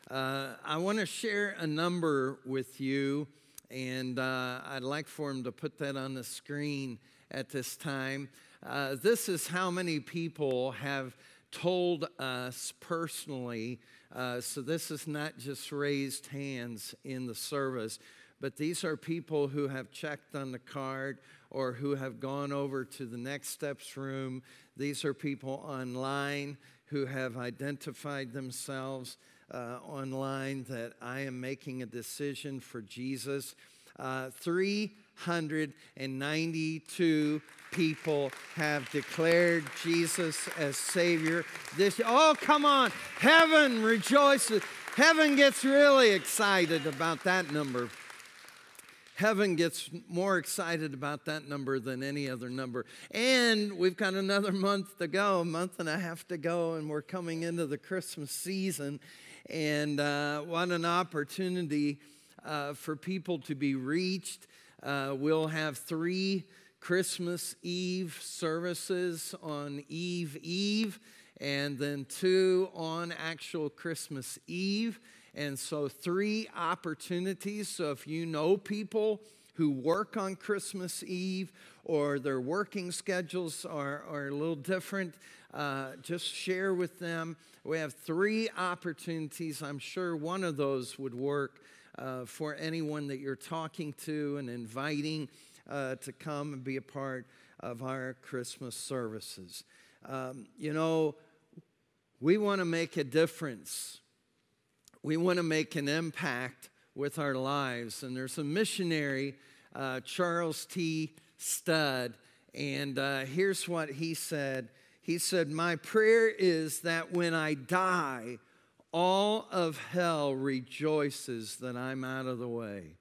I want to share a number with you, and I'd like for him to put that on the screen at this time. This is how many people have told us personally, so this is not just raised hands in the service, but these are people who have checked on the card or who have gone over to the Next Steps room. These are people online who have identified themselves online that I am making a decision for Jesus. 392 people have declared Jesus as Savior. Oh, come on. Heaven rejoices. Heaven gets really excited about that number. Heaven gets more excited about that number than any other number. And we've got another month to go, a month and a half to go, and we're coming into the Christmas season. And what an opportunity for people to be reached. We'll have 3 Christmas Eve services on Eve, and then 2 on actual Christmas Eve. And so 3 opportunities. So if you know people who work on Christmas Eve or their working schedules are a little different, just share with them. We have 3 opportunities. I'm sure one of those would work for anyone that you're talking to and inviting to come and be a part of our Christmas services. We want to make a difference. We want to make an impact with our lives. And there's a missionary, Charles T. Studd, and here's what he said. He said, "My prayer is that when I die, all of hell rejoices that I'm out of the way."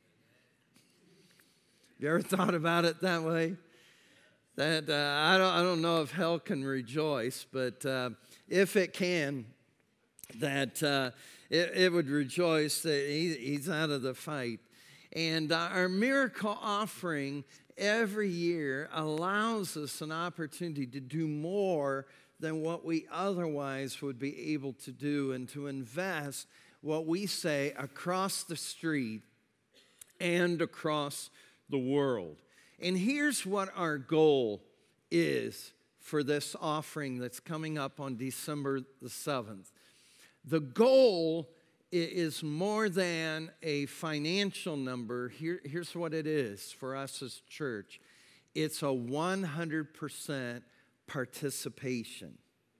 You ever thought about it that way? That I don't know if hell can rejoice, but if it can, that it would rejoice that he's out of the fight. And our miracle offering every year allows us an opportunity to do more than what we otherwise would be able to do, and to invest what we say across the street and across the world. And here's what our goal is for this offering that's coming up on December the 7th. The goal is more than a financial number. Here's what it is for us as a church. It's a 100% participation.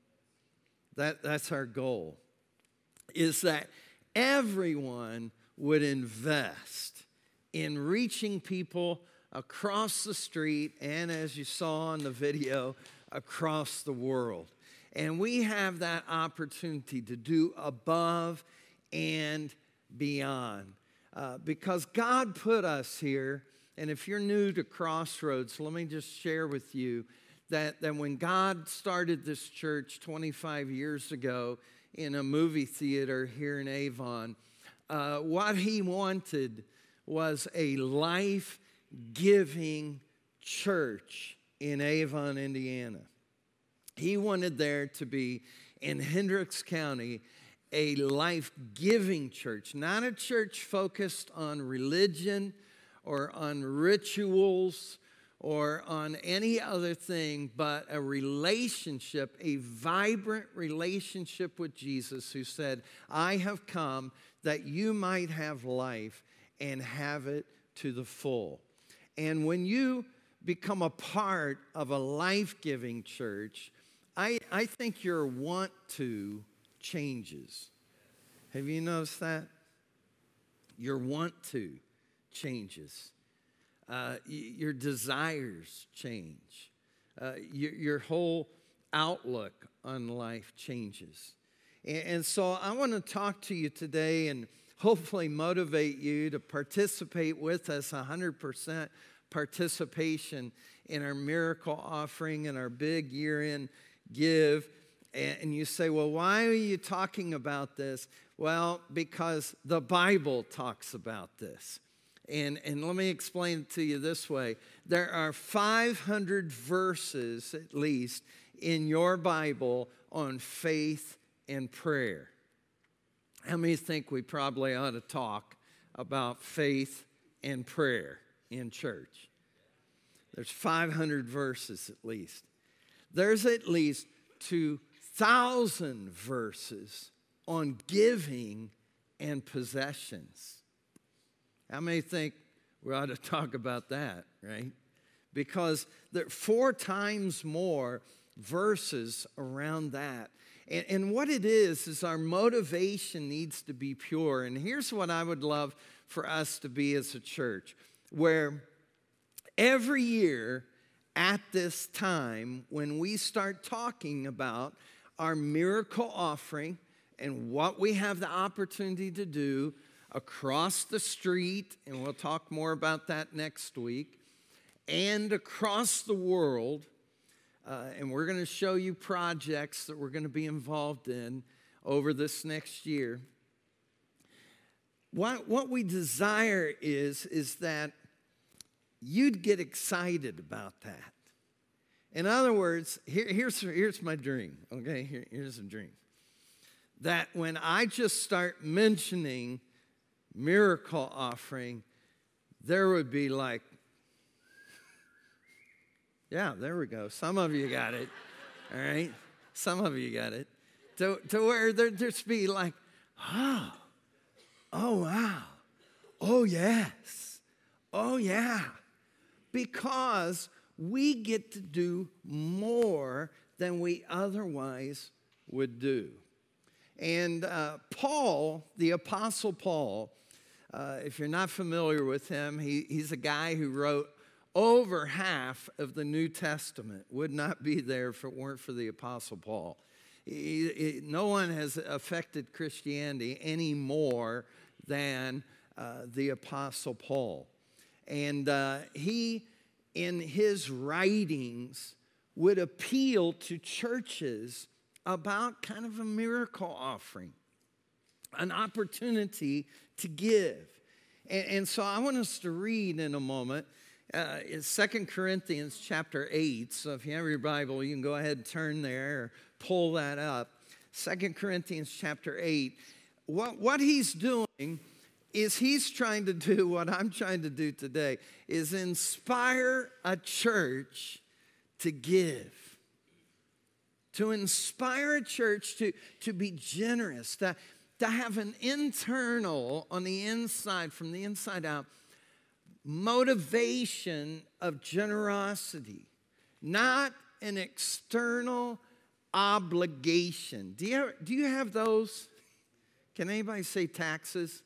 That's our goal, is that everyone would invest in reaching people across the street and, as you saw in the video, across the world. And we have that opportunity to do above and beyond because God put us here. And if you're new to Crossroads, let me just share with you that when God started this church 25 years ago in a movie theater here in Avon, what he wanted was a life-giving church in Avon, Indiana. He wanted there to be, in Hendricks County, a life-giving church, not a church focused on religion or on rituals or on any other thing, but a relationship, a vibrant relationship with Jesus, who said, "I have come that you might have life and have it to the full." And when you become a part of a life-giving church, I think your want to changes. Have you noticed that? Your want to changes. Your desires change. Your whole outlook on life changes. And so I want to talk to you today and hopefully motivate you to participate with us, 100% participation in our miracle offering and our big year-end give. And you say, "Well, why are you talking about this?" Well, because the Bible talks about this. And let me explain it to you this way. There are 500 verses, at least, in your Bible on faith and prayer. How many think we probably ought to talk about faith and prayer in church? There's 500 verses at least. There's at least 2,000 verses on giving and possessions. How many think we ought to talk about that, right? Because there are 4 times more verses around that. And what it is our motivation needs to be pure. And here's what I would love for us to be as a church, where every year at this time, when we start talking about our miracle offering and what we have the opportunity to do across the street, and we'll talk more about that next week, and across the world, and we're going to show you projects that we're going to be involved in over this next year. What we desire is that you'd get excited about that. In other words, here's my dream, okay? Here's a dream. That when I just start mentioning miracle offering, there would be like, yeah, there we go. Some of you got it, all right? Some of you got it. To where there'd just be like, oh, wow, oh, yes, oh, yeah. Because we get to do more than we otherwise would do. And Paul, the Apostle Paul, if you're not familiar with him, he's a guy who wrote over half of the New Testament. Would not be there if it weren't for the Apostle Paul. No one has affected Christianity any more than the Apostle Paul. And he, in his writings, would appeal to churches about kind of a miracle offering, an opportunity to give. And so I want us to read in a moment. It's 2 Corinthians chapter 8. So if you have your Bible, you can go ahead and turn there or pull that up. 2 Corinthians chapter 8. What he's doing is he's trying to do what I'm trying to do today, is inspire a church to give. To inspire a church to be generous, to have an internal, on the inside, from the inside out, motivation of generosity, not an external obligation. Do you have those? Can anybody say taxes?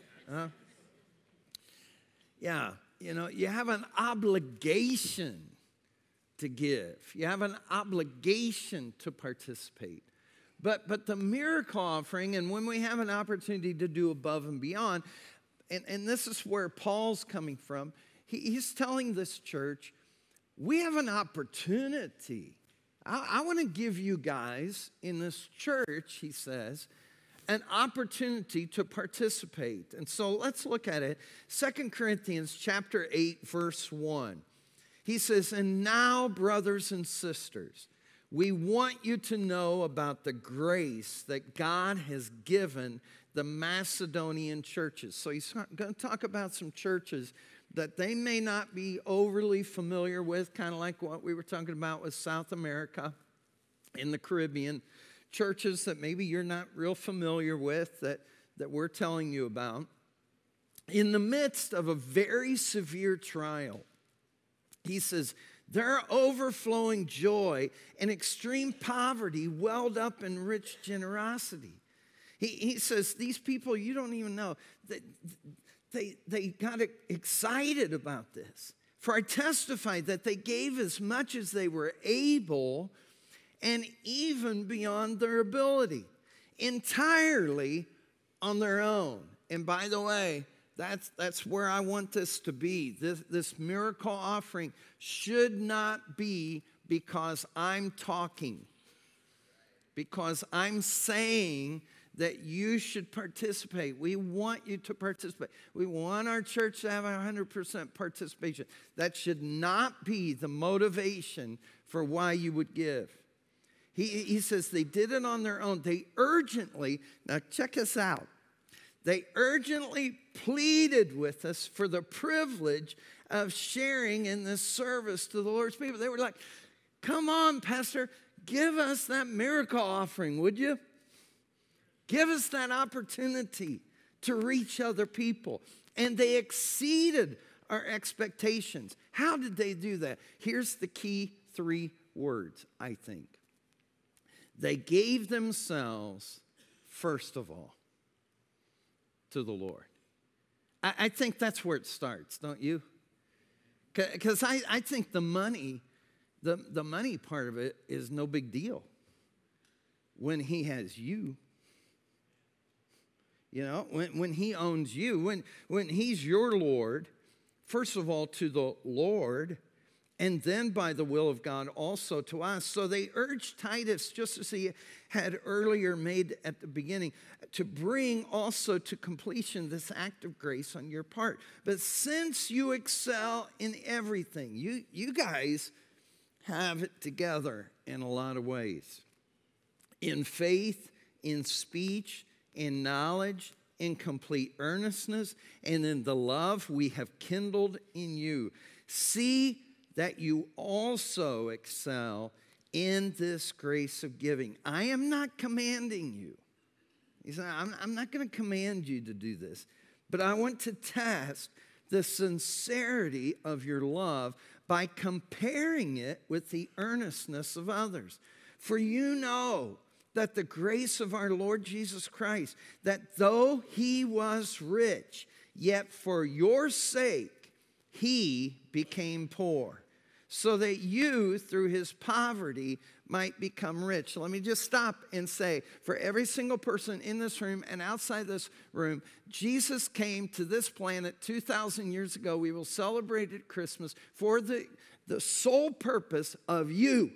Yeah, you have an obligation to give. You have an obligation to participate. But the miracle offering, and when we have an opportunity to do above and beyond, and this is where Paul's coming from, he's telling this church, we have an opportunity. I want to give you guys in this church, he says, an opportunity to participate. And so let's look at it. 2 Corinthians chapter 8, verse 1. He says, and now, brothers and sisters, we want you to know about the grace that God has given the Macedonian churches. So he's going to talk about some churches that they may not be overly familiar with, kind of like what we were talking about with South America in the Caribbean. Churches that maybe you're not real familiar with that we're telling you about. In the midst of a very severe trial, he says, their overflowing joy and extreme poverty welled up in rich generosity. He says, these people, you don't even know, they got excited about this. For I testified that they gave as much as they were able and even beyond their ability, entirely on their own. And by the way, that's where I want this to be. This miracle offering should not be because I'm talking, because I'm saying that you should participate. We want you to participate. We want our church to have 100% participation. That should not be the motivation for why you would give. He says they did it on their own. They urgently, now check us out. They urgently pleaded with us for the privilege of sharing in this service to the Lord's people. They were like, come on, Pastor, give us that miracle offering, would you? Give us that opportunity to reach other people. And they exceeded our expectations. How did they do that? Here's the key 3 words, I think. They gave themselves, first of all, to the Lord. I think that's where it starts, don't you? Because I think the money part of it is no big deal when he has you. You know, when he owns you, when he's your Lord, first of all to the Lord, and then by the will of God also to us. So they urged Titus, just as he had earlier made at the beginning, to bring also to completion this act of grace on your part. But since you excel in everything, you guys have it together in a lot of ways. In faith, in speech, in knowledge, in complete earnestness, and in the love we have kindled in you. See that you also excel in this grace of giving. I am not commanding you. He said, I'm not going to command you to do this, but I want to test the sincerity of your love by comparing it with the earnestness of others. For you know that the grace of our Lord Jesus Christ, that though he was rich, yet for your sake he became poor, so that you, through his poverty, might become rich. Let me just stop and say, for every single person in this room and outside this room, Jesus came to this planet 2,000 years ago. We will celebrate at Christmas for the sole purpose of you.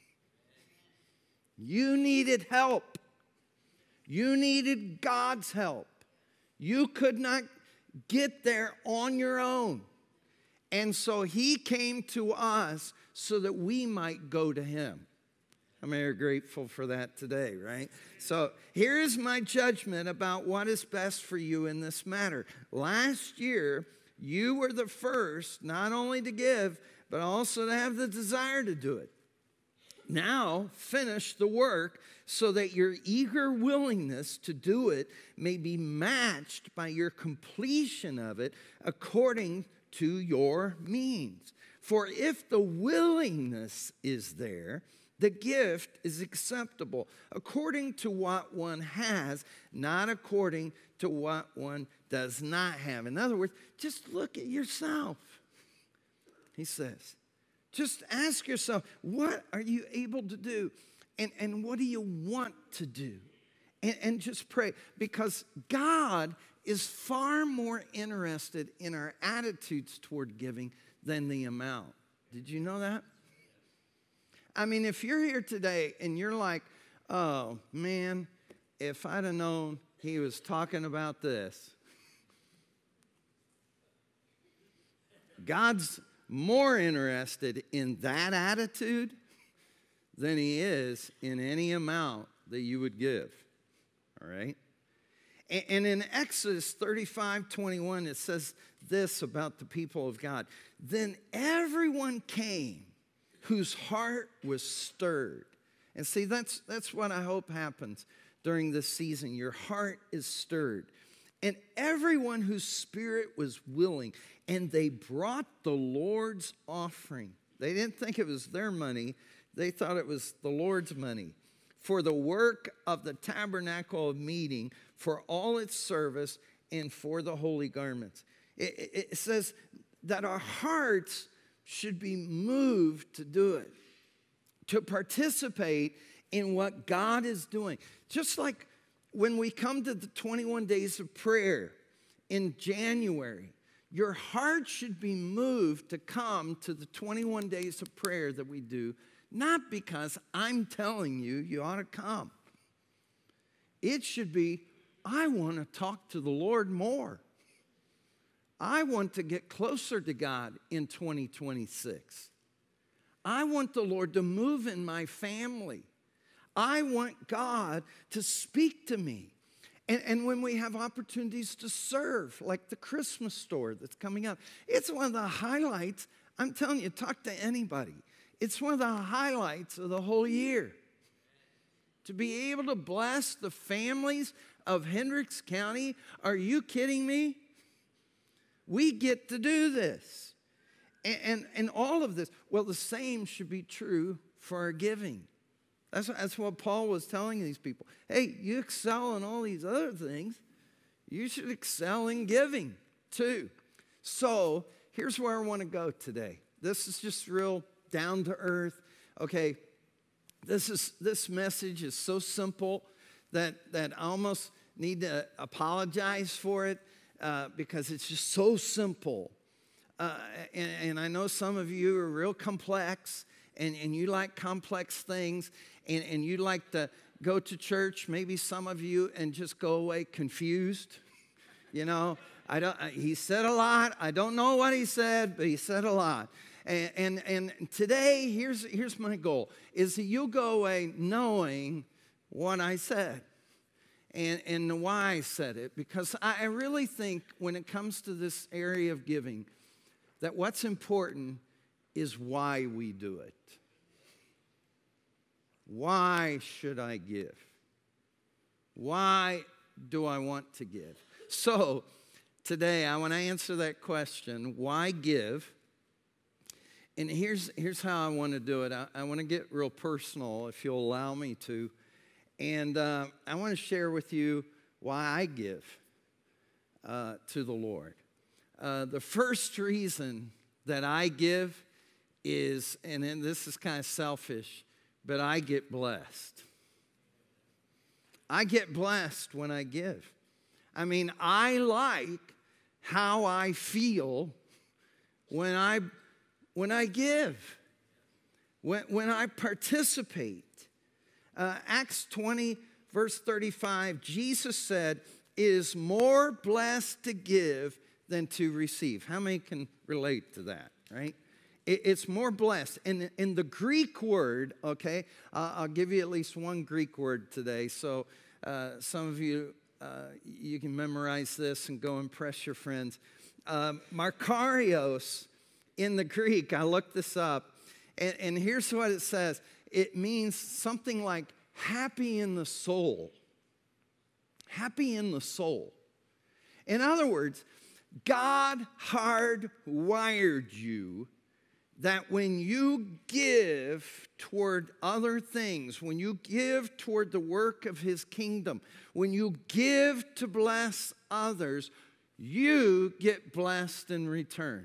You needed help. You needed God's help. You could not get there on your own. And so he came to us so that we might go to him. How many are grateful for that today, right? So here's my judgment about what is best for you in this matter. Last year, you were the first not only to give, but also to have the desire to do it. Now finish the work so that your eager willingness to do it may be matched by your completion of it according to your means. For if the willingness is there, the gift is acceptable according to what one has, not according to what one does not have. In other words, just look at yourself, he says. Just ask yourself, what are you able to do? And what do you want to do? And just pray, because God is far more interested in our attitudes toward giving than the amount. Did you know that? I mean, if you're here today and you're like, oh, man, if I'd have known he was talking about this. God's more interested in that attitude than he is in any amount that you would give. All right? And in Exodus 35:21, it says this about the people of God. Then everyone came whose heart was stirred. And see, that's what I hope happens during this season. Your heart is stirred. And everyone whose spirit was willing, and they brought the Lord's offering. They didn't think it was their money. They thought it was the Lord's money. For the work of the tabernacle of meeting, for all its service, and for the holy garments. It says that our hearts should be moved to do it, to participate in what God is doing. Just like when we come to the 21 days of prayer in January, your heart should be moved to come to the 21 days of prayer that we do, not because I'm telling you you ought to come. It should be, I want to talk to the Lord more. I want to get closer to God in 2026. I want the Lord to move in my family. I want God to speak to me. And when we have opportunities to serve, like the Christmas store that's coming up, it's one of the highlights. I'm telling you, talk to anybody. It's one of the highlights of the whole year. To be able to bless the families of Hendricks County, are you kidding me? We get to do this. And all of this, well, the same should be true for our giving. That's what Paul was telling these people. Hey, you excel in all these other things. You should excel in giving too. So here's where I want to go today. This is just real down to earth. Okay, this message is so simple that I almost need to apologize for it because it's just so simple. And I know some of you are real complex and you like complex things. And you like to go to church, maybe some of you, and just go away confused. You know, he said a lot. I don't know what he said, but he said a lot. And today, here's my goal, is that you'll go away knowing what I said and why I said it. Because I really think when it comes to this area of giving, that what's important is why we do it. Why should I give? Why do I want to give? So today I want to answer that question, why give? And here's how I want to do it. I want to get real personal, if you'll allow me to. And I want to share with you why I give to the Lord. The first reason that I give is, and then this is kind of selfish, but I get blessed. I get blessed when I give. I mean, I like how I feel when I give, when I participate. Acts 20, verse 35, Jesus said, "It is more blessed to give than to receive." How many can relate to that, right? It's more blessed. And in the Greek word, okay, I'll give you at least one Greek word today. So some of you, you can memorize this and go impress your friends. Makarios in the Greek, I looked this up, and here's what it says. It means something like happy in the soul. Happy in the soul. In other words, God hardwired you that when you give toward other things, when you give toward the work of His kingdom, when you give to bless others, you get blessed in return.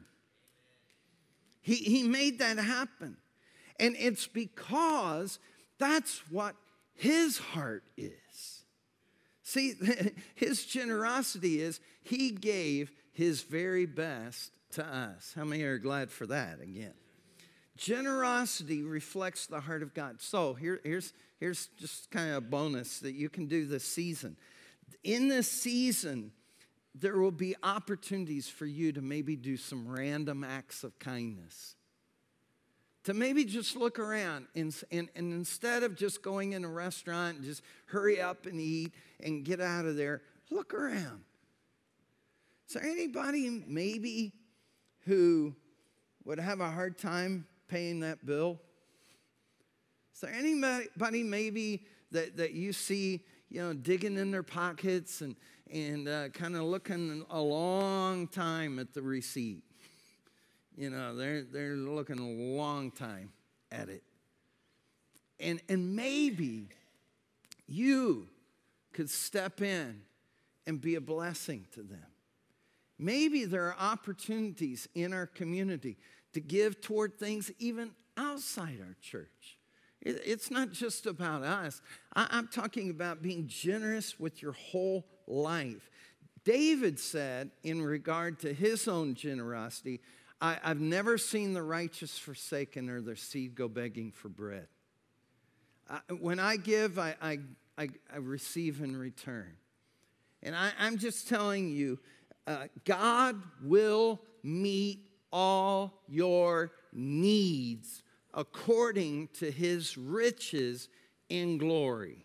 He made that happen. And it's because that's what His heart is. See, His generosity is He gave His very best to us. How many are glad for that again? Generosity reflects the heart of God. So here's just kind of a bonus that you can do this season. In this season, there will be opportunities for you to maybe do some random acts of kindness. To maybe just look around and instead of just going in a restaurant and just hurry up and eat and get out of there, look around. Is there anybody maybe who would have a hard time paying that bill? Is there anybody maybe that you see, digging in their pockets and kind of looking a long time at the receipt? They're looking a long time at it. And maybe you could step in and be a blessing to them. Maybe there are opportunities in our community to give toward things even outside our church. It's not just about us. I'm talking about being generous with your whole life. David said in regard to his own generosity, I've never seen the righteous forsaken or their seed go begging for bread. When I give, I receive in return. And I'm just telling you, God will meet all your needs according to His riches in glory.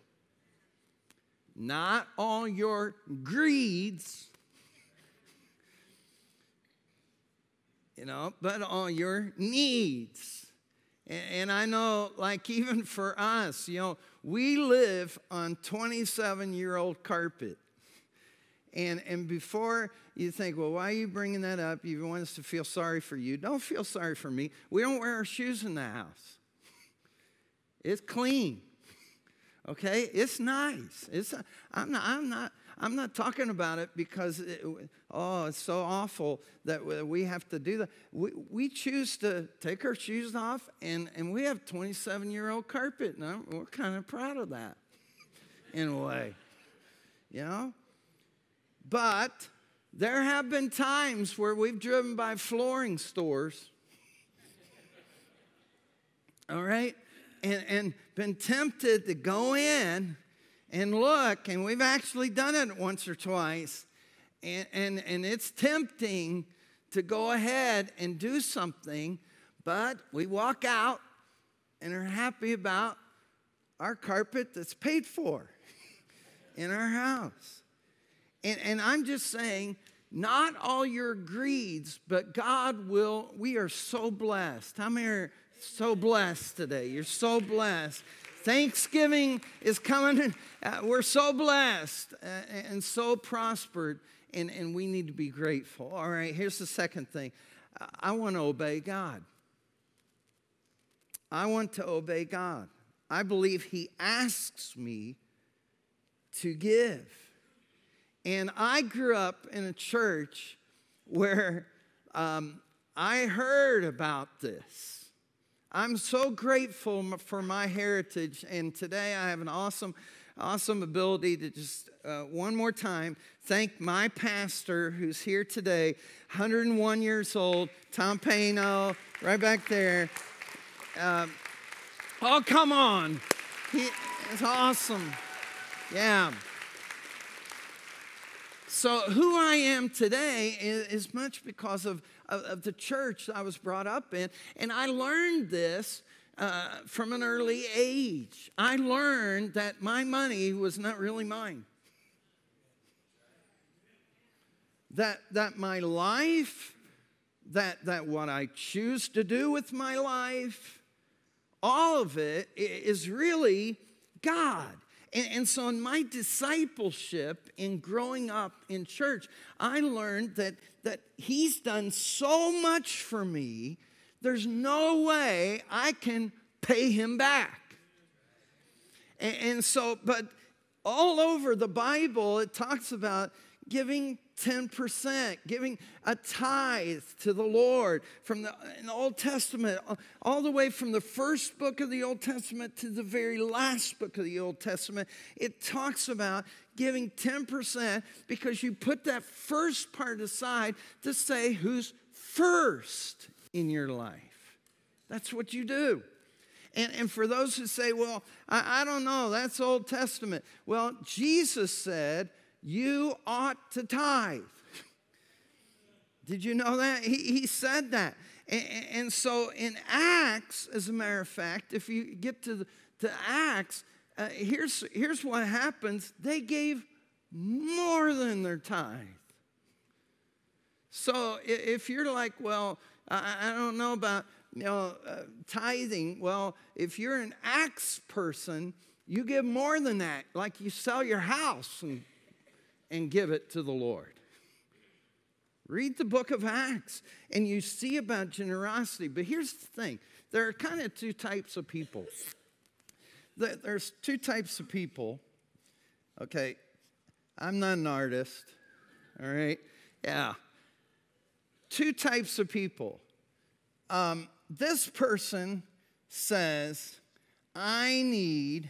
Not all your greeds, but all your needs. And I know, like even for us, we live on 27-year-old carpet. And before you think, well, why are you bringing that up? You want us to feel sorry for you. Don't feel sorry for me. We don't wear our shoes in the house. It's clean. Okay? It's nice. I'm not talking about it because it's so awful that we have to do that. We choose to take our shoes off, and we have 27-year-old carpet, and we're kind of proud of that in a way, But there have been times where we've driven by flooring stores, all right, and been tempted to go in and look, and we've actually done it once or twice, and it's tempting to go ahead and do something, but we walk out and are happy about our carpet that's paid for in our house. And I'm just saying, not all your greeds, but God will. We are so blessed. How many are so blessed today? You're so blessed. Thanksgiving is coming. We're so blessed and so prospered, and we need to be grateful. All right, here's the second thing. I want to obey God. I want to obey God. I believe He asks me to give. And I grew up in a church where I heard about this. I'm so grateful for my heritage, and today I have an awesome ability to just one more time thank my pastor who's here today, 101 years old, Tom Payno, right back there. Oh, come on. It's awesome. Yeah. So who I am today is much because of the church I was brought up in. And I learned this from an early age. I learned that my money was not really mine. That my life, that what I choose to do with my life, all of it is really God. And so in my discipleship, in growing up in church, I learned that He's done so much for me, there's no way I can pay Him back. And so, but all over the Bible, it talks about giving 10%, giving a tithe to the Lord in the Old Testament, all the way from the first book of the Old Testament to the very last book of the Old Testament. It talks about giving 10% because you put that first part aside to say who's first in your life. That's what you do. And for those who say, well, I don't know, that's Old Testament. Well, Jesus said, you ought to tithe. Did you know that? He said that. And so in Acts, as a matter of fact, if you get to Acts, here's what happens. They gave more than their tithe. So if you're like, well, I don't know about tithing. Well, if you're an Acts person, you give more than that. Like you sell your house and give it to the Lord. Read the book of Acts, and you see about generosity. But here's the thing. There are kind of two types of people. There's two types of people. Okay, I'm not an artist. All right? Yeah. Two types of people. This person says, I need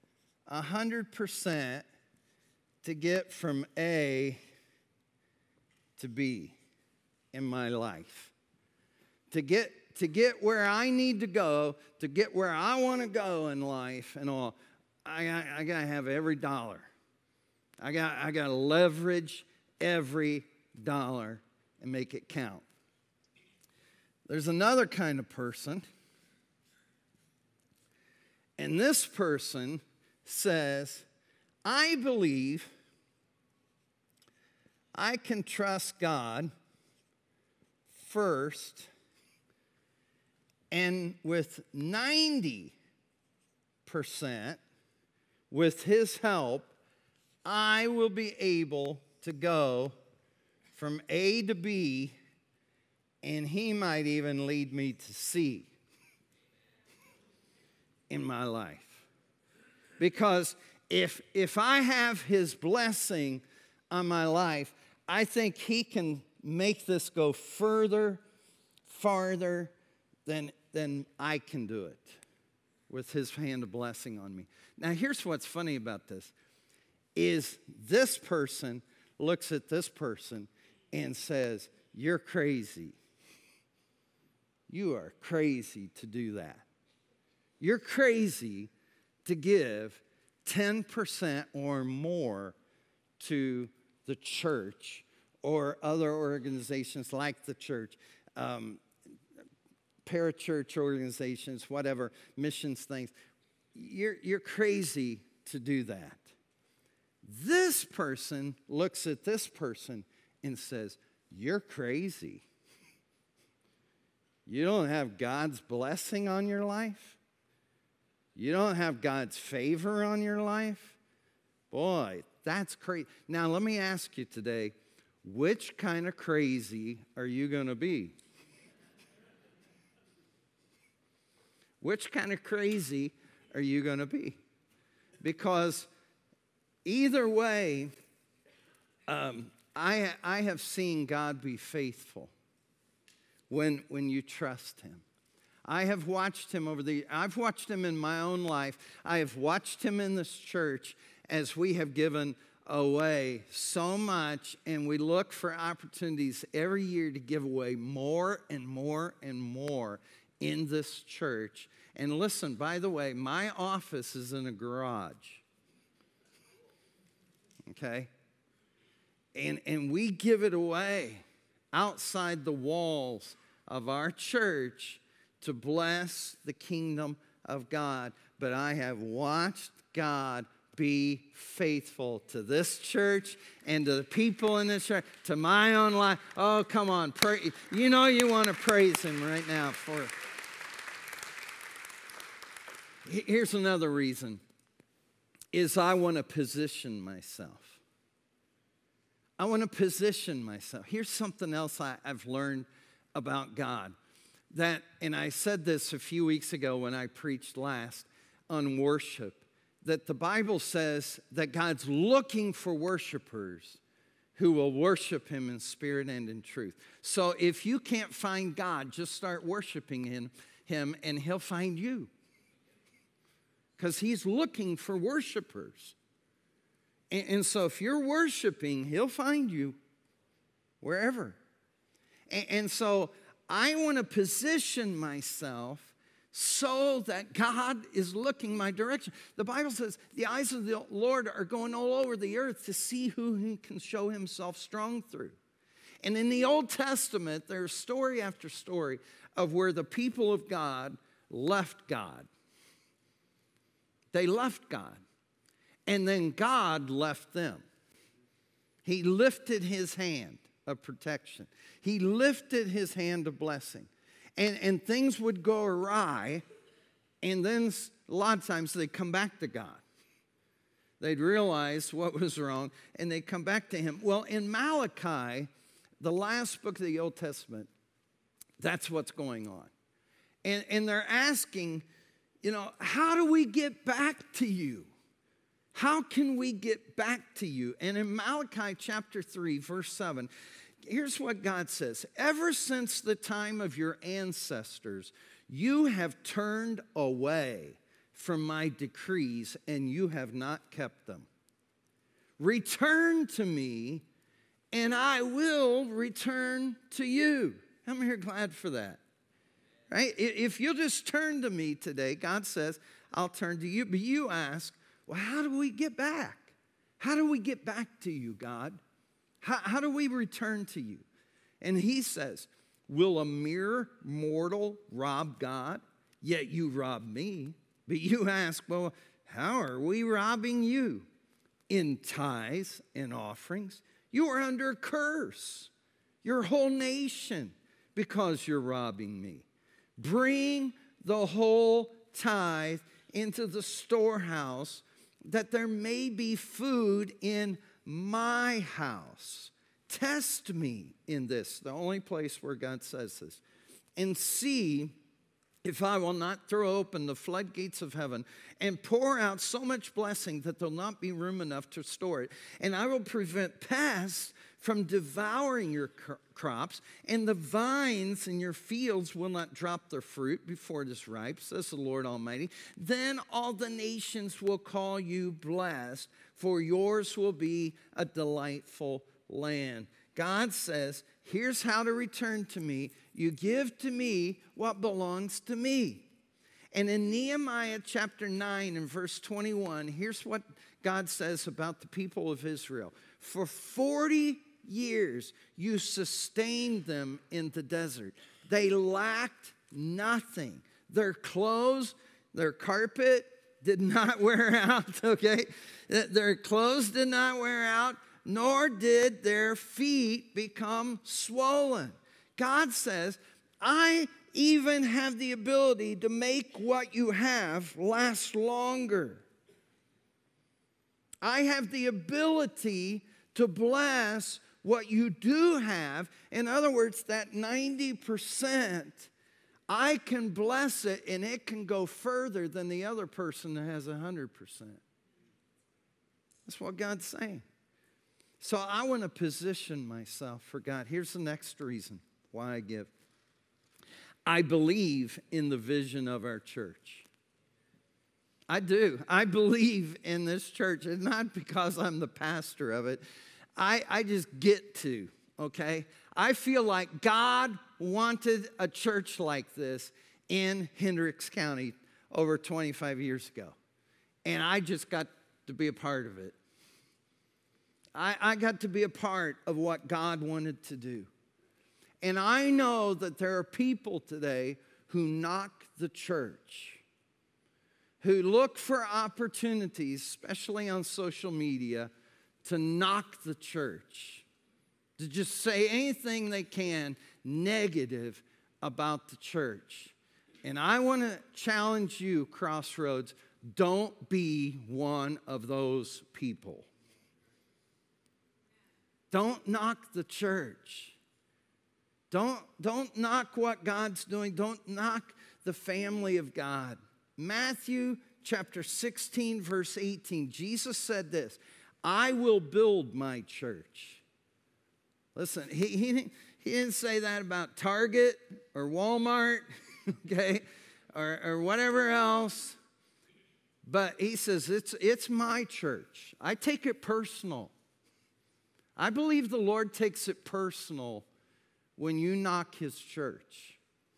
100% to get from A to B in my life. To get where I need to go, to get where I want to go in life and all, I got to have every dollar. I got to leverage every dollar and make it count. There's another kind of person, And this person says, I believe I can trust God first, and with 90%, with his help, I will be able to go from A to B, and he might even lead me to C in my life. Because if I have his blessing on my life, I think he can make this go further, farther than I can do it with his hand of blessing on me. Now, here's what's funny about this, is this person looks at this person and says, you're crazy. You are crazy to do that. You're crazy to give 10% or more to the church or other organizations like the church, parachurch organizations, whatever, missions things. You're crazy to do that. This person looks at this person and says, you're crazy. You don't have God's blessing on your life? You don't have God's favor on your life? Boy, that's crazy. Now, let me ask you today, which kind of crazy are you going to be? Which kind of crazy are you going to be? Because either way, I have seen God be faithful when you trust him. I have watched him I've watched him in my own life. I have watched him in this church as we have given away so much, and we look for opportunities every year to give away more and more and more in this church. And listen, by the way, my office is in a garage. Okay? And we give it away outside the walls of our church to bless the kingdom of God. But I have watched God be faithful to this church and to the people in this church, to my own life. Oh, come on. You know you want to praise him right now for it. Here's another reason, is I want to position myself. I want to position myself. Here's something else I've learned about God. And I said this a few weeks ago when I preached last on worship, that the Bible says that God's looking for worshipers who will worship him in spirit and in truth. So if you can't find God, just start worshiping him and he'll find you. Because he's looking for worshipers. And so if you're worshiping, he'll find you wherever. And so I want to position myself so that God is looking my direction. The Bible says the eyes of the Lord are going all over the earth to see who he can show himself strong through. And in the Old Testament, there's story after story of where the people of God left God. They left God. And then God left them. He lifted his hand of protection. He lifted his hand of blessing. And things would go awry, and then a lot of times they'd come back to God. They'd realize what was wrong, and they'd come back to him. Well, in Malachi, the last book of the Old Testament, that's what's going on. And they're asking, how do we get back to you? How can we get back to you? And in Malachi chapter 3, verse 7, here's what God says. Ever since the time of your ancestors, you have turned away from my decrees, and you have not kept them. Return to me, and I will return to you. How many are glad for that? Right? If you'll just turn to me today, God says, I'll turn to you. But you ask, well, how do we get back? How do we get back to you, God? How do we return to you? And he says, will a mere mortal rob God? Yet you rob me. But you ask, well, how are we robbing you? In tithes and offerings. You are under a curse, your whole nation, because you're robbing me. Bring the whole tithe into the storehouse, that there may be food in my house. Test me in this, the only place where God says this, and see if I will not throw open the floodgates of heaven and pour out so much blessing that there'll not be room enough to store it. And I will prevent pests from devouring your crops, and the vines in your fields will not drop their fruit before it is ripe, says the Lord Almighty. Then all the nations will call you blessed, for yours will be a delightful land. God says, here's how to return to me. You give to me what belongs to me. And in Nehemiah chapter 9 and verse 21, here's what God says about the people of Israel. For 40 years you sustained them in the desert. They lacked nothing. Their clothes, their carpet did not wear out, okay? Their clothes did not wear out, nor did their feet become swollen. God says, I even have the ability to make what you have last longer. I have the ability to bless what you do have. In other words, that 90%, I can bless it and it can go further than the other person that has 100%. That's what God's saying. So I want to position myself for God. Here's the next reason why I give. I believe in the vision of our church. I do. I believe in this church. It's not because I'm the pastor of it. I just get to, okay? I feel like God wanted a church like this in Hendricks County over 25 years ago. And I just got to be a part of it. I got to be a part of what God wanted to do. And I know that there are people today who knock the church, who look for opportunities, especially on social media, to knock the church, to just say anything they can negative about the church. And I want to challenge you, Crossroads, don't be one of those people. Don't knock the church. Don't knock what God's doing. Don't knock the family of God. Matthew chapter 16, verse 18, Jesus said this, I will build my church. Listen, he didn't say that about Target or Walmart, okay, or whatever else. But he says, it's my church. I take it personal. I believe the Lord takes it personal when you knock his church.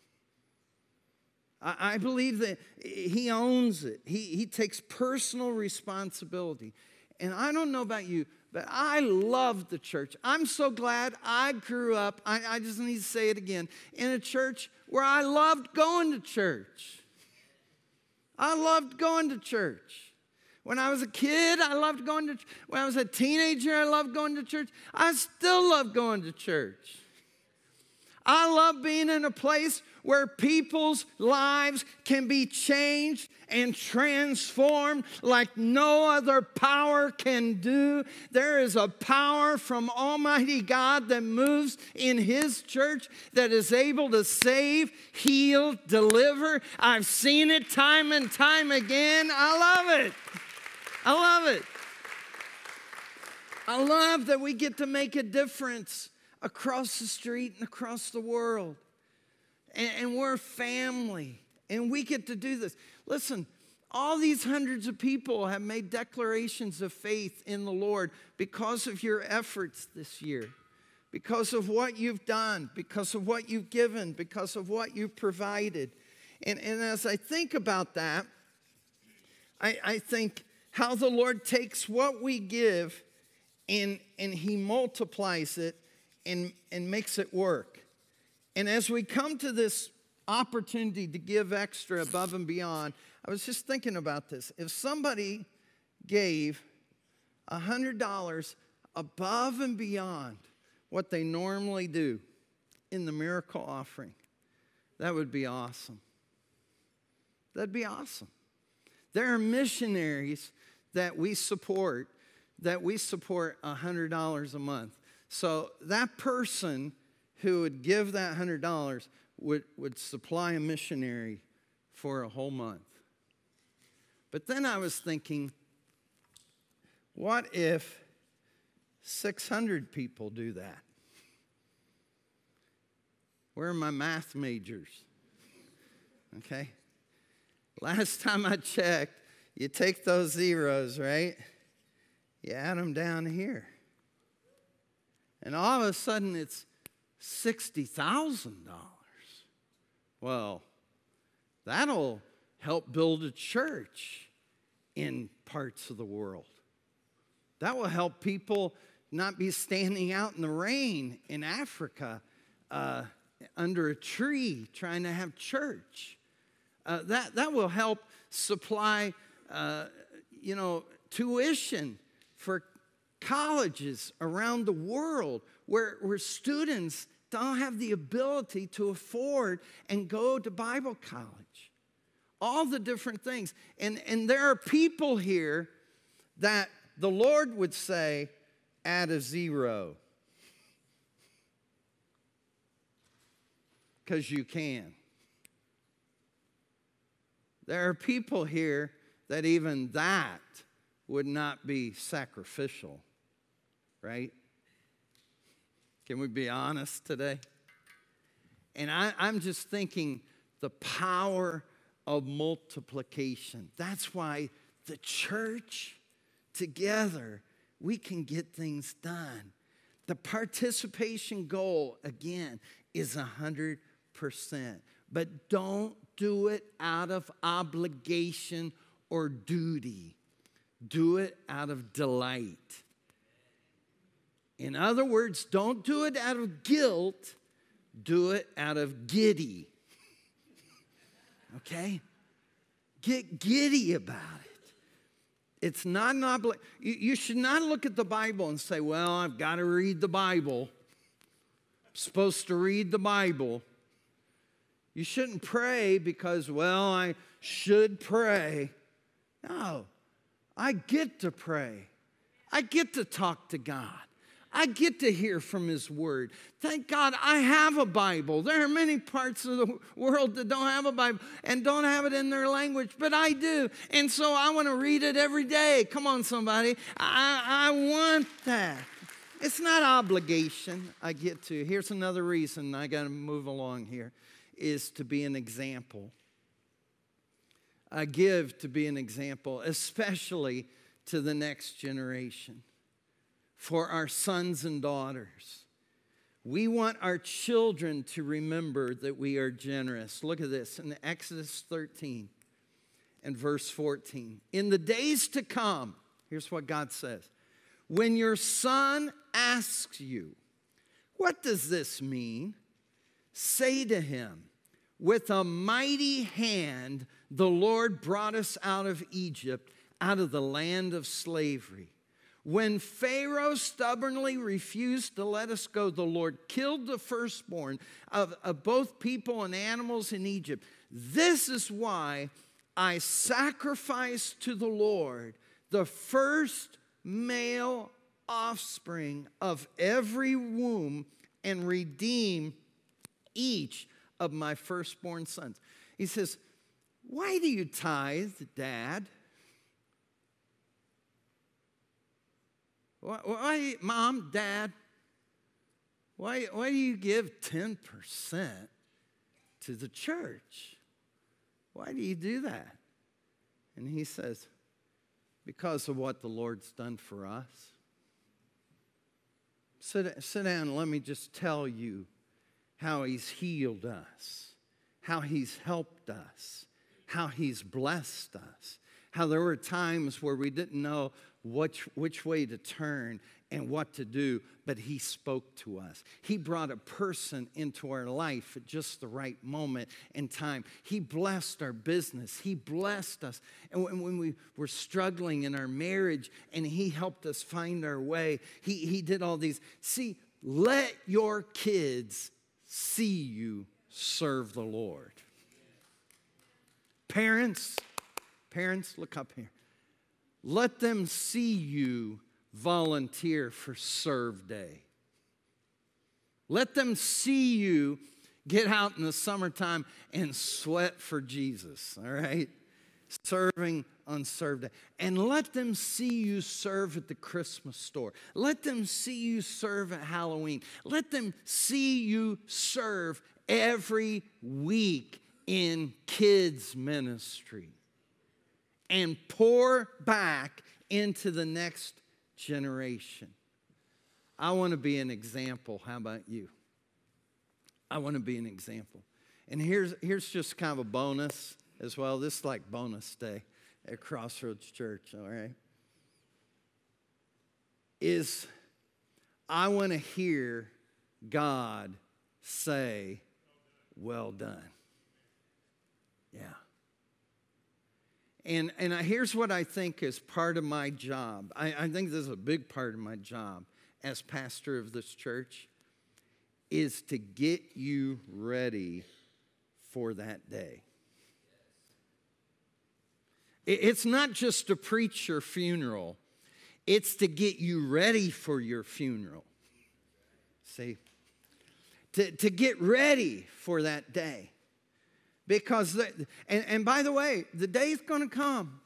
I believe that he owns it. He takes personal responsibility. And I don't know about you, but I love the church. I'm so glad I grew up, I just need to say it again, in a church where I loved going to church. I loved going to church. When I was a kid, I loved going to church. When I was a teenager, I loved going to church. I still love going to church. I love being in a place where people's lives can be changed and transformed like no other power can do. There is a power from Almighty God that moves in his church that is able to save, heal, deliver. I've seen it time and time again. I love it. I love it. I love that we get to make a difference across the street and across the world. And we're family. And we get to do this. Listen, all these hundreds of people have made declarations of faith in the Lord because of your efforts this year, because of what you've done, because of what you've given, because of what you've provided. And as I think about that, I think how the Lord takes what we give and he multiplies it and makes it work. And as we come to this opportunity to give extra above and beyond, I was just thinking about this. If somebody gave $100 above and beyond what they normally do in the miracle offering, that would be awesome. That'd be awesome. There are missionaries that we support $100 a month. So that person who would give that $100 would supply a missionary for a whole month. But then I was thinking, what if 600 people do that? Where are my math majors? Okay. Last time I checked, you take those zeros, right? You add them down here. And all of a sudden, it's $60,000. Well, that'll help build a church in parts of the world. That will help people not be standing out in the rain in Africa under a tree trying to have church. That will help supply, tuition for colleges around the world where students don't have the ability to afford and go to Bible college. All the different things. And there are people here that the Lord would say, add a zero. Because you can. There are people here that even that would not be sacrificial, right? Can we be honest today? And I'm just thinking the power of multiplication. That's why the church together, we can get things done. The participation goal, again, is 100%. But don't do it out of obligation or duty. Do it out of delight. In other words, don't do it out of guilt. Do it out of giddy. Okay? Get giddy about it. It's not an obligation. You should not look at the Bible and say, well, I've got to read the Bible. I'm supposed to read the Bible. You shouldn't pray because, well, I should pray. No, I get to pray. I get to talk to God. I get to hear from His Word. Thank God I have a Bible. There are many parts of the world that don't have a Bible and don't have it in their language, but I do. And so I want to read it every day. Come on, somebody. I want that. It's not obligation. I get to. Here's another reason I got to move along here, is to be an example. I give to be an example, especially to the next generation. For our sons and daughters. We want our children to remember that we are generous. Look at this in Exodus 13 and verse 14. In the days to come, here's what God says. When your son asks you, what does this mean? Say to him, with a mighty hand, the Lord brought us out of Egypt, out of the land of slavery. When Pharaoh stubbornly refused to let us go, the Lord killed the firstborn of both people and animals in Egypt. This is why I sacrifice to the Lord the first male offspring of every womb and redeem each of my firstborn sons. He says, why do you tithe, Dad? Why, Mom, Dad, why do you give 10% to the church? Why do you do that? And he says, because of what the Lord's done for us. Sit down and let me just tell you how He's healed us, how He's helped us, how He's blessed us, how there were times where we didn't know which way to turn, and what to do, but he spoke to us. He brought a person into our life at just the right moment and time. He blessed our business. He blessed us. And when we were struggling in our marriage, and he helped us find our way, he did all these. See, let your kids see you serve the Lord. Parents, look up here. Let them see you volunteer for Serve Day. Let them see you get out in the summertime and sweat for Jesus, all right? Serving on Serve Day. And let them see you serve at the Christmas store. Let them see you serve at Halloween. Let them see you serve every week in kids ministry. And pour back into the next generation. I want to be an example. How about you? I want to be an example. And here's just kind of a bonus as well. This is like bonus day at Crossroads Church, all right? Is I want to hear God say, well done. Yeah. And here's what I think is part of my job. I think this is a big part of my job as pastor of this church, is to get you ready for that day. It's not just to preach your funeral. It's to get you ready for your funeral. See? To get ready for that day. Because, and by the way, the day's going to come.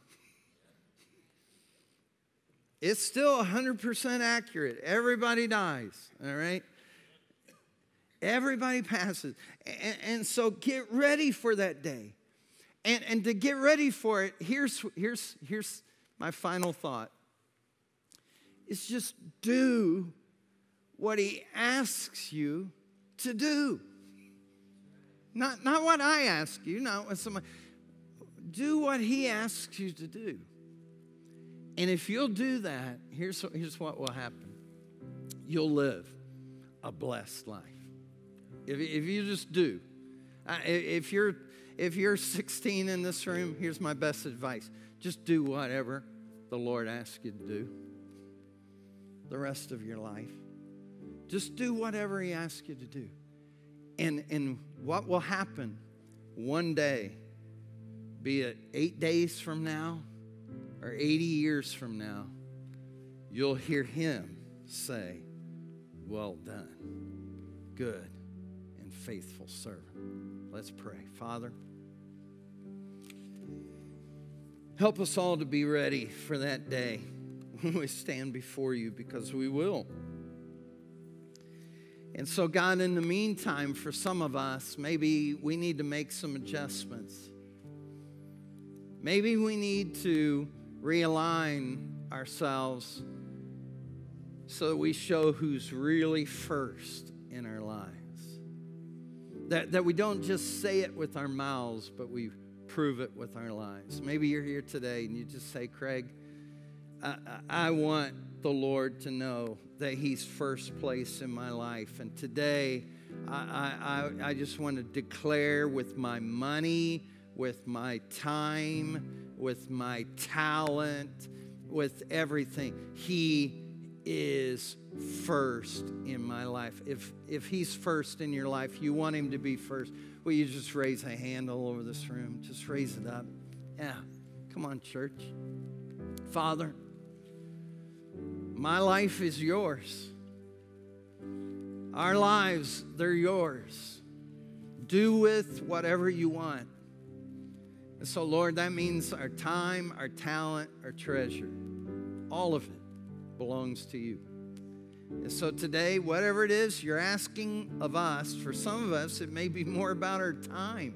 It's still 100% accurate. Everybody dies, all right? Everybody passes. And so get ready for that day. And to get ready for it, here's my final thought. It's just do what he asks you to do. Not what I ask you, not what somebody. Do what he asks you to do. And if you'll do that, here's what will happen. You'll live a blessed life. If you just do. If you're 16 in this room, here's my best advice. Just do whatever the Lord asks you to do the rest of your life. Just do whatever he asks you to do. And what will happen one day, be it 8 days from now or 80 years from now, you'll hear him say, well done, good and faithful servant. Let's pray. Father, help us all to be ready for that day when we stand before you, because we will. And so, God, in the meantime, for some of us, maybe we need to make some adjustments. Maybe we need to realign ourselves so that we show who's really first in our lives. That we don't just say it with our mouths, but we prove it with our lives. Maybe you're here today and you just say, Craig, I want the Lord to know that he's first place in my life. And today, I just want to declare with my money, with my time, with my talent, with everything, he is first in my life. If he's first in your life, you want him to be first, will you just raise a hand all over this room? Just raise it up. Yeah. Come on, church. Father, my life is yours. Our lives, they're yours. Do with whatever you want. And so, Lord, that means our time, our talent, our treasure, all of it belongs to you. And so today, whatever it is you're asking of us, for some of us, it may be more about our time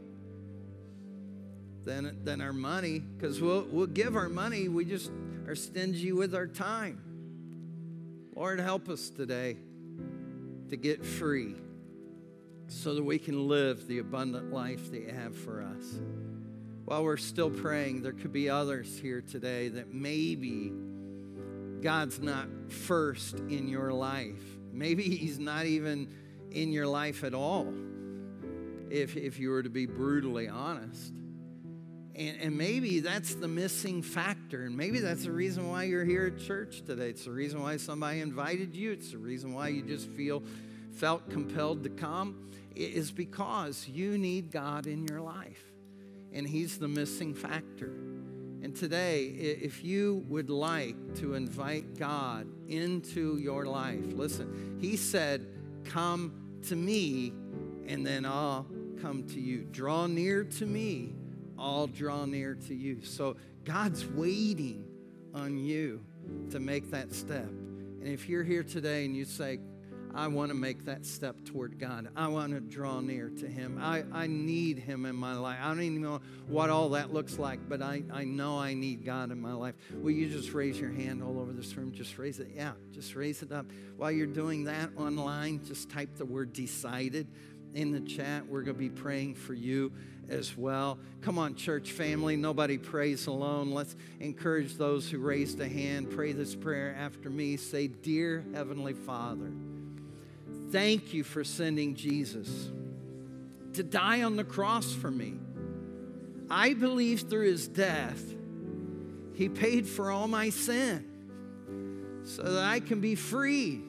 than our money, because we'll give our money, we just are stingy with our time. Lord, help us today to get free so that we can live the abundant life that you have for us. While we're still praying, there could be others here today that maybe God's not first in your life. Maybe he's not even in your life at all, if you were to be brutally honest. And maybe that's the missing factor. And maybe that's the reason why you're here at church today. It's the reason why somebody invited you. It's the reason why you just felt compelled to come. It is because you need God in your life. And he's the missing factor. And today, if you would like to invite God into your life, listen, he said, come to me, and then I'll come to you. Draw near to me, I'll draw near to you. So God's waiting on you to make that step. And if you're here today and you say, I want to make that step toward God. I want to draw near to him. I need him in my life. I don't even know what all that looks like, but I know I need God in my life. Will you just raise your hand all over this room? Just raise it. Yeah, just raise it up. While you're doing that online, just type the word decided in the chat. We're going to be praying for you as well. Come on, church family. Nobody prays alone. Let's encourage those who raised a hand. Pray this prayer after me. Say, Dear Heavenly Father, thank you for sending Jesus to die on the cross for me. I believe through his death, he paid for all my sin so that I can be free,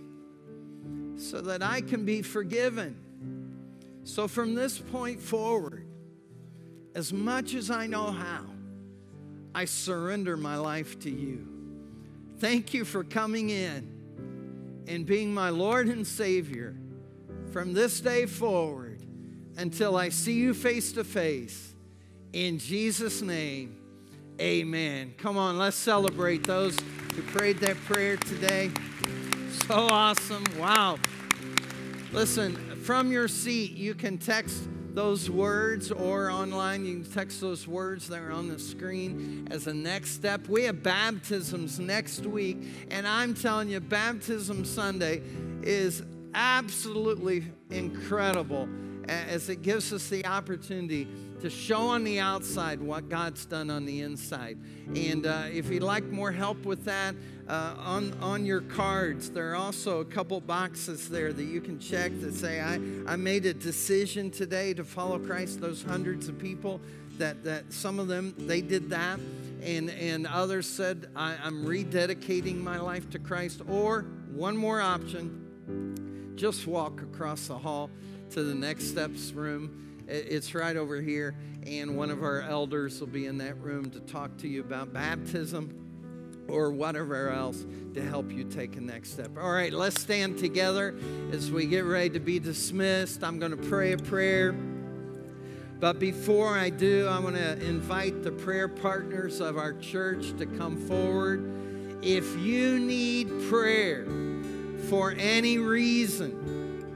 so that I can be forgiven. So from this point forward, as much as I know how, I surrender my life to you. Thank you for coming in and being my Lord and Savior from this day forward until I see you face to face. In Jesus' name, amen. Come on, let's celebrate those who prayed that prayer today. So awesome. Wow. Listen, from your seat, you can text those words, or online you can text those words that are on the screen as a next step. We have baptisms next week, and I'm telling you, Baptism Sunday is absolutely incredible as it gives us the opportunity to show on the outside what God's done on the inside. And if you'd like more help with that, on your cards, there are also a couple boxes there that you can check that say, I made a decision today to follow Christ. Those hundreds of people, that some of them, they did that. And others said, I'm rededicating my life to Christ. Or one more option, just walk across the hall to the Next Steps room. It's right over here, and one of our elders will be in that room to talk to you about baptism or whatever else to help you take a next step. All right, let's stand together as we get ready to be dismissed. I'm going to pray a prayer. But before I do, I want to invite the prayer partners of our church to come forward. If you need prayer for any reason,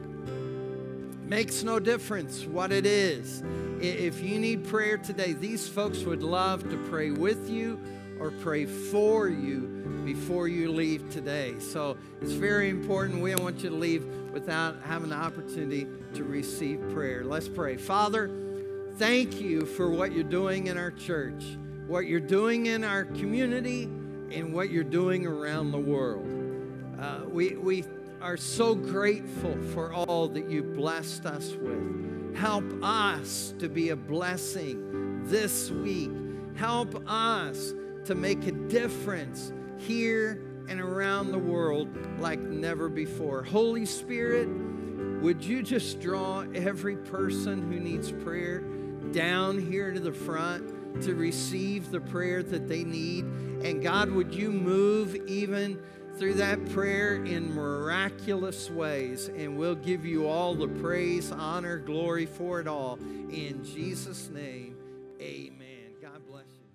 makes no difference what it is. If you need prayer today, these folks would love to pray with you or pray for you before you leave today. So it's very important. We don't want you to leave without having the opportunity to receive prayer. Let's pray. Father, thank you for what you're doing in our church, what you're doing in our community, and what you're doing around the world. We are so grateful for all that you blessed us with. Help us to be a blessing this week. Help us to make a difference here and around the world like never before. Holy Spirit, would you just draw every person who needs prayer down here to the front to receive the prayer that they need? And God, would you move even through that prayer in miraculous ways, and we'll give you all the praise, honor, glory for it all. In Jesus' name, amen. God bless you.